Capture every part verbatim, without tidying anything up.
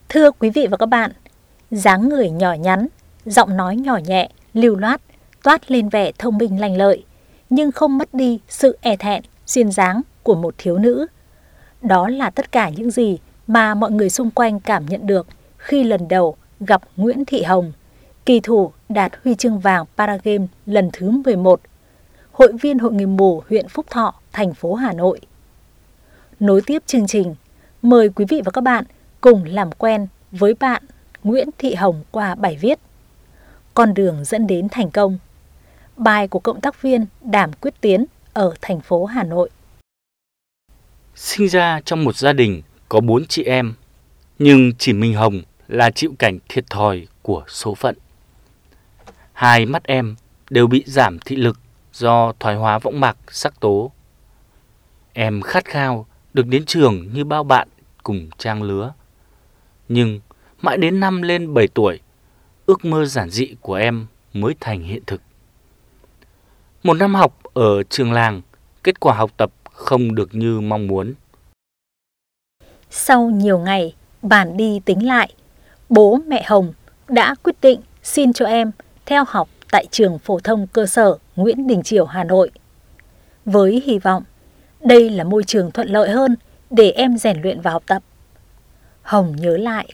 Thưa quý vị và các bạn, dáng người nhỏ nhắn, giọng nói nhỏ nhẹ, lưu loát, toát lên vẻ thông minh lanh lợi, nhưng không mất đi sự e thẹn, duyên dáng của một thiếu nữ. Đó là tất cả những gì mà mọi người xung quanh cảm nhận được khi lần đầu gặp Nguyễn Thị Hồng, kỳ thủ đạt huy chương vàng Paragame lần thứ mười một, hội viên Hội Người mù huyện Phúc Thọ, thành phố Hà Nội. Nối tiếp chương trình, mời quý vị và các bạn cùng làm quen với bạn Nguyễn Thị Hồng qua bài viết Con đường dẫn đến thành công, bài của cộng tác viên Đàm Quyết Tiến ở thành phố Hà Nội. Sinh ra trong một gia đình có bốn chị em, nhưng chỉ mình Hồng là chịu cảnh thiệt thòi của số phận. Hai mắt em đều bị giảm thị lực do thoái hóa võng mạc sắc tố. Em khát khao được đến trường như bao bạn cùng trang lứa. Nhưng mãi đến năm lên bảy tuổi, ước mơ giản dị của em mới thành hiện thực. Một năm học ở trường làng, kết quả học tập không được như mong muốn. Sau nhiều ngày bàn đi tính lại, bố mẹ Hồng đã quyết định xin cho em theo học tại trường phổ thông cơ sở Nguyễn Đình Chiểu, Hà Nội. Với hy vọng đây là môi trường thuận lợi hơn để em rèn luyện và học tập. Hồng nhớ lại.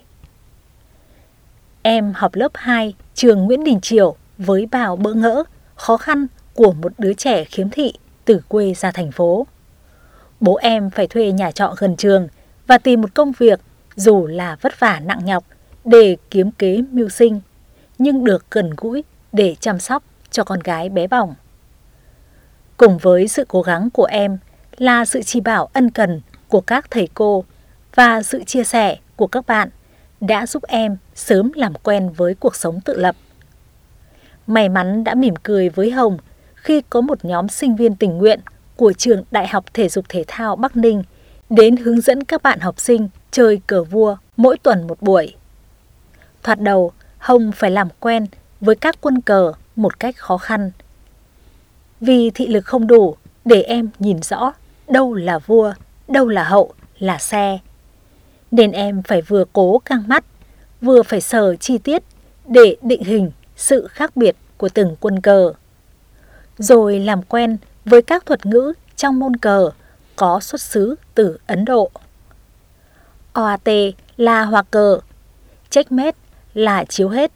Em học lớp hai trường Nguyễn Đình Chiểu với bao bỡ ngỡ, khó khăn của một đứa trẻ khiếm thị từ quê ra thành phố. Bố em phải thuê nhà trọ gần trường và tìm một công việc dù là vất vả nặng nhọc để kiếm kế mưu sinh, nhưng được gần gũi để chăm sóc cho con gái bé bỏng. Cùng với sự cố gắng của em là sự chỉ bảo ân cần của các thầy cô và sự chia sẻ của các bạn đã giúp em sớm làm quen với cuộc sống tự lập. May mắn đã mỉm cười với Hồng khi có một nhóm sinh viên tình nguyện của trường Đại học Thể dục Thể thao Bắc Ninh đến hướng dẫn các bạn học sinh chơi cờ vua mỗi tuần một buổi. Thoạt đầu, Hồng phải làm quen với các quân cờ một cách khó khăn. Vì thị lực không đủ để em nhìn rõ đâu là vua, đâu là hậu, là xe. Nên em phải vừa cố căng mắt, vừa phải sờ chi tiết để định hình sự khác biệt của từng quân cờ. Rồi làm quen với các thuật ngữ trong môn cờ có xuất xứ từ Ấn Độ. o a tê là hòa cờ, checkmate là chiếu hết.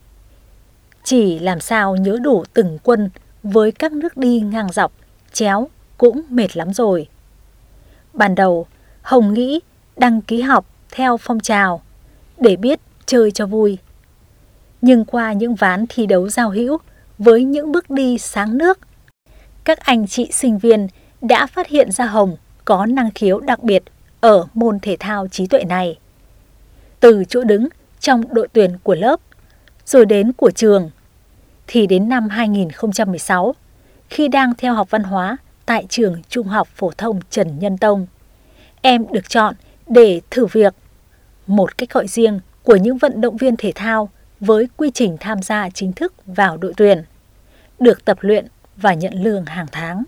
Chỉ làm sao nhớ đủ từng quân với các nước đi ngang dọc, chéo cũng mệt lắm rồi. Ban đầu, Hồng nghĩ đăng ký học theo phong trào để biết chơi cho vui. Nhưng qua những ván thi đấu giao hữu với những bước đi sáng nước, các anh chị sinh viên đã phát hiện ra Hồng có năng khiếu đặc biệt ở môn thể thao trí tuệ này. Từ chỗ đứng trong đội tuyển của lớp, rồi đến của trường, thì đến năm hai nghìn không trăm mười sáu, khi đang theo học văn hóa tại trường Trung học phổ thông Trần Nhân Tông, em được chọn để thử việc, một cách gọi riêng của những vận động viên thể thao với quy trình tham gia chính thức vào đội tuyển, được tập luyện và nhận lương hàng tháng.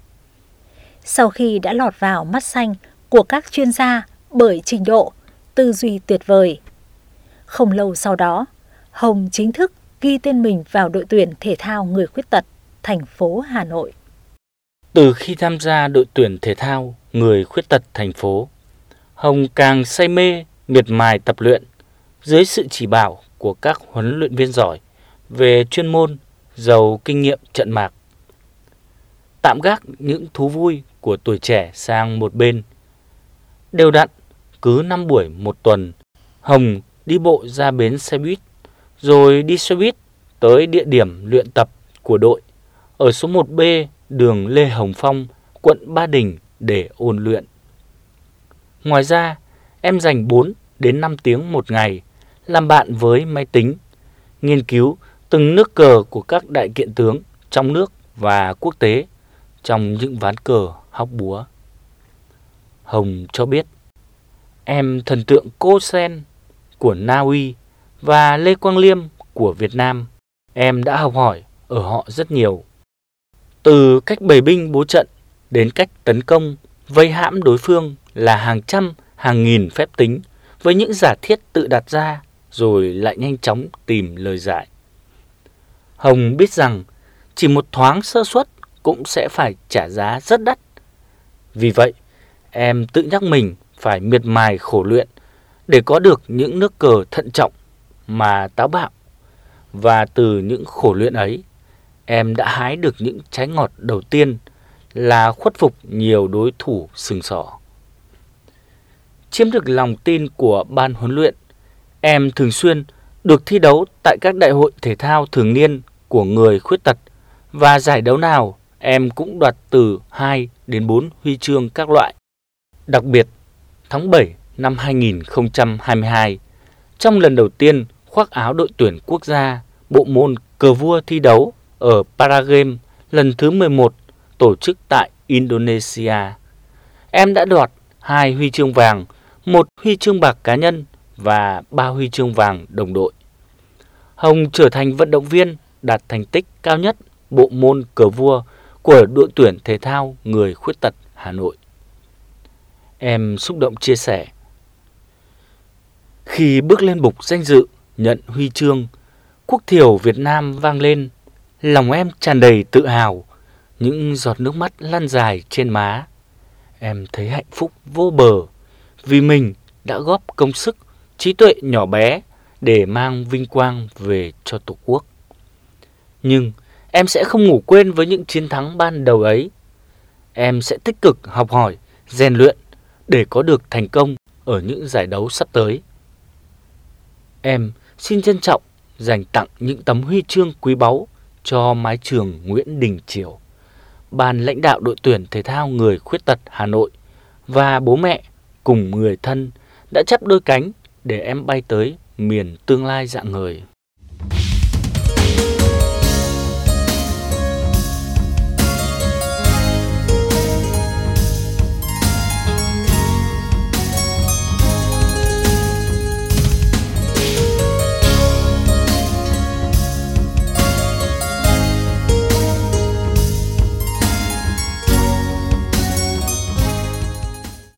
Sau khi đã lọt vào mắt xanh của các chuyên gia bởi trình độ, tư duy tuyệt vời, không lâu sau đó, Hồng chính thức ghi tên mình vào đội tuyển thể thao người khuyết tật thành phố Hà Nội. Từ khi tham gia đội tuyển thể thao người khuyết tật thành phố, Hồng càng say mê, miệt mài tập luyện dưới sự chỉ bảo của các huấn luyện viên giỏi về chuyên môn, giàu kinh nghiệm trận mạc. Tạm gác những thú vui của tuổi trẻ sang một bên. Đều đặn, cứ năm buổi một tuần, Hồng đi bộ ra bến xe buýt, rồi đi xe buýt tới địa điểm luyện tập của đội ở số một B đường Lê Hồng Phong, quận Ba Đình để ôn luyện. Ngoài ra, em dành bốn đến năm tiếng một ngày làm bạn với máy tính, nghiên cứu từng nước cờ của các đại kiện tướng trong nước và quốc tế trong những ván cờ hóc búa. Hồng cho biết, em thần tượng Cô Sen của Na Uy và Lê Quang Liêm của Việt Nam. Em đã học hỏi ở họ rất nhiều. Từ cách bày binh bố trận đến cách tấn công, vây hãm đối phương là hàng trăm, hàng nghìn phép tính với những giả thiết tự đặt ra rồi lại nhanh chóng tìm lời giải. Hồng biết rằng chỉ một thoáng sơ suất cũng sẽ phải trả giá rất đắt. Vì vậy, em tự nhắc mình phải miệt mài khổ luyện để có được những nước cờ thận trọng mà táo bạo. Và từ những khổ luyện ấy, em đã hái được những trái ngọt đầu tiên là khuất phục nhiều đối thủ sừng sỏ. Chiếm được lòng tin của ban huấn luyện, em thường xuyên được thi đấu tại các đại hội thể thao thường niên của người khuyết tật, và giải đấu nào em cũng đoạt từ hai đến bốn huy chương các loại. Đặc biệt, tháng bảy năm hai nghìn không trăm hai mươi hai, trong lần đầu tiên khoác áo đội tuyển quốc gia bộ môn cờ vua thi đấu ở Paragame lần thứ mười một tổ chức tại Indonesia, em đã đoạt hai huy chương vàng, một huy chương bạc cá nhân và ba huy chương vàng đồng đội. Hồng trở thành vận động viên đạt thành tích cao nhất bộ môn cờ vua của đội tuyển thể thao người khuyết tật Hà Nội. Em xúc động chia sẻ: khi bước lên bục danh dự nhận huy chương, quốc thiều Việt Nam vang lên, lòng em tràn đầy tự hào, những giọt nước mắt lăn dài trên má. Em thấy hạnh phúc vô bờ vì mình đã góp công sức, trí tuệ nhỏ bé để mang vinh quang về cho Tổ quốc. Nhưng em sẽ không ngủ quên với những chiến thắng ban đầu ấy. Em sẽ tích cực học hỏi, rèn luyện để có được thành công ở những giải đấu sắp tới. Em xin trân trọng dành tặng những tấm huy chương quý báu cho mái trường Nguyễn Đình Chiểu, ban lãnh đạo đội tuyển thể thao người khuyết tật Hà Nội và bố mẹ cùng người thân đã chắp đôi cánh để em bay tới miền tương lai rạng ngời.